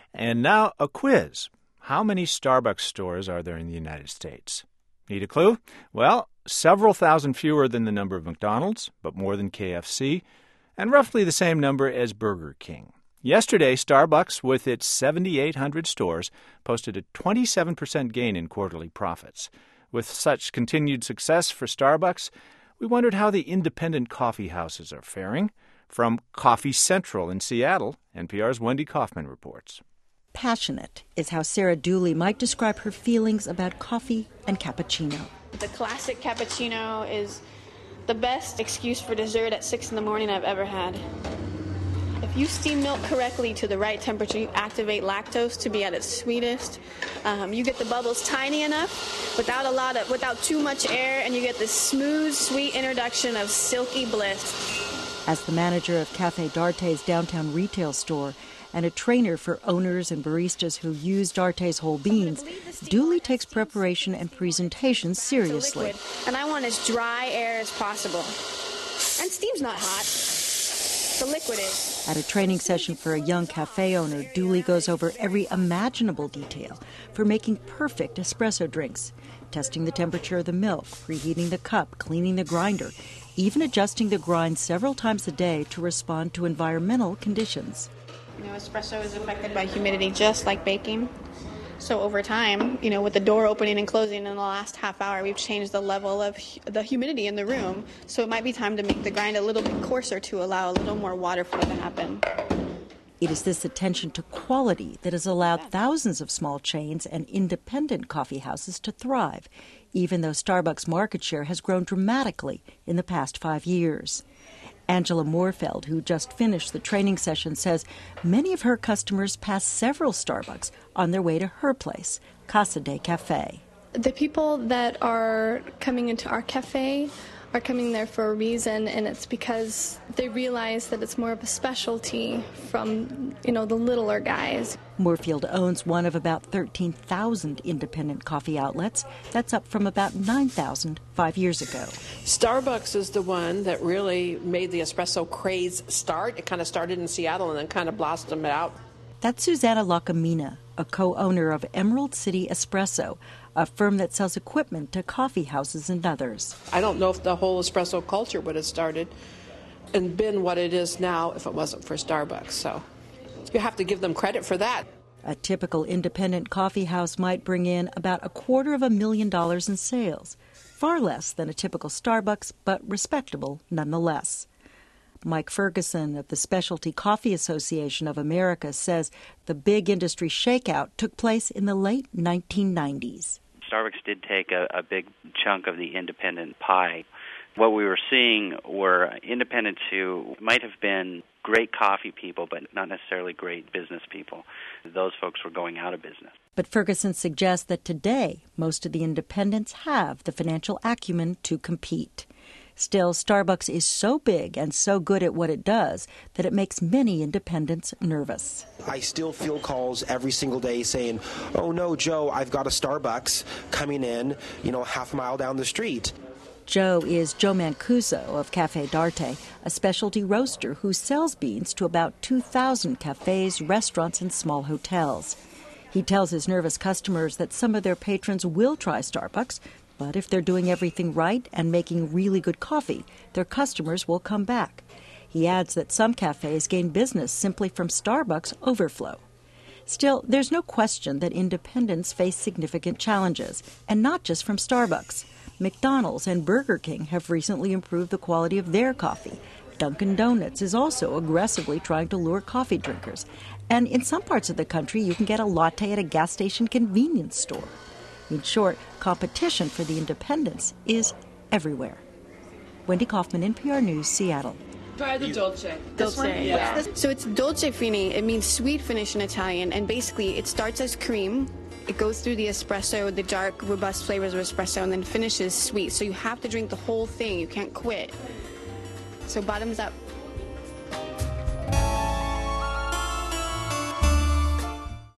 And now a quiz. How many Starbucks stores are there in the United States? Need a clue? Well, several thousand fewer than the number of McDonald's, but more than KFC, and roughly the same number as Burger King. Yesterday, Starbucks, with its 7,800 stores, posted a 27% gain in quarterly profits. With such continued success for Starbucks, we wondered how the independent coffee houses are faring. From Coffee Central in Seattle, NPR's Wendy Kaufman reports. Passionate is how Sarah Dooley might describe her feelings about coffee and cappuccino. The classic cappuccino is the best excuse for dessert at 6 in the morning I've ever had. If you steam milk correctly to the right temperature, you activate lactose to be at its sweetest. You get the bubbles tiny enough without too much air, and you get this smooth, sweet introduction of silky bliss. As the manager of Café d'Arte's downtown retail store and a trainer for owners and baristas who use d'Arte's whole beans, Dooley takes preparation and presentation seriously. And I want as dry air as possible. And steam's not hot. The liquid is. At a training session for a young cafe owner, Dooley goes over every imaginable detail for making perfect espresso drinks, testing the temperature of the milk, preheating the cup, cleaning the grinder, even adjusting the grind several times a day to respond to environmental conditions. Espresso is affected by humidity just like baking. So over time, with the door opening and closing in the last half hour, we've changed the level of the humidity in the room. So it might be time to make the grind a little bit coarser to allow a little more water flow to happen. It is this attention to quality that has allowed thousands of small chains and independent coffee houses to thrive, even though Starbucks' market share has grown dramatically in the past 5 years. Angela Moorfeld, who just finished the training session, says many of her customers pass several Starbucks on their way to her place, Casa de Café. The people that are coming into our cafe are coming there for a reason, and it's because they realize that it's more of a specialty from, the littler guys. Moorfield owns one of about 13,000 independent coffee outlets. That's up from about 9,000 5 years ago. Starbucks is the one that really made the espresso craze start. It kind of started in Seattle and then kind of blossomed out. That's Susanna Lacamina, a co-owner of Emerald City Espresso, a firm that sells equipment to coffee houses and others. I don't know if the whole espresso culture would have started and been what it is now if it wasn't for Starbucks. So you have to give them credit for that. A typical independent coffee house might bring in about $250,000 in sales, far less than a typical Starbucks, but respectable nonetheless. Mike Ferguson of the Specialty Coffee Association of America says the big industry shakeout took place in the late 1990s. Starbucks did take a big chunk of the independent pie. What we were seeing were independents who might have been great coffee people, but not necessarily great business people. Those folks were going out of business. But Ferguson suggests that today, most of the independents have the financial acumen to compete. Still, Starbucks is so big and so good at what it does that it makes many independents nervous. I still field calls every single day saying, "Oh no, Joe, I've got a Starbucks coming in, half a mile down the street." Joe is Joe Mancuso of Café d'Arte, a specialty roaster who sells beans to about 2,000 cafes, restaurants, and small hotels. He tells his nervous customers that some of their patrons will try Starbucks, but if they're doing everything right and making really good coffee, their customers will come back. He adds that some cafes gain business simply from Starbucks overflow. Still, there's no question that independents face significant challenges, and not just from Starbucks. McDonald's and Burger King have recently improved the quality of their coffee. Dunkin' Donuts is also aggressively trying to lure coffee drinkers. And in some parts of the country, you can get a latte at a gas station convenience store. In short, competition for the independents is everywhere. Wendy Kaufman, NPR News, Seattle. Try the dolce. This one? Yeah. So it's dolce fini. It means sweet finish in Italian, and basically it starts as cream. It goes through the espresso, the dark, robust flavors of espresso, and then finishes sweet. So you have to drink the whole thing. You can't quit. So bottoms up.